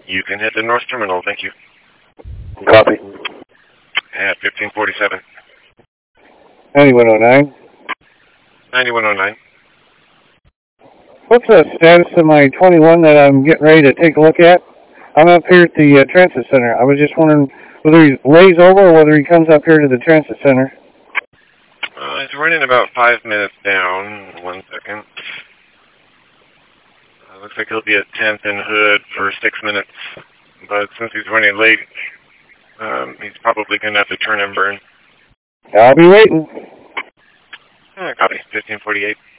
You can hit the north terminal, thank you. Copy. At 1547. 9109. 9109. What's the status of my 21 that I'm getting ready to take a look at? I'm up here at the transit center. I was just wondering whether he lays over or whether he comes up here to the transit center. It's running about 5 minutes down. 1 second. Looks like he'll be at 10th and Hood for 6 minutes. But since he's running late, he's probably going to have to turn and burn. I'll be waiting. Copy. 1548.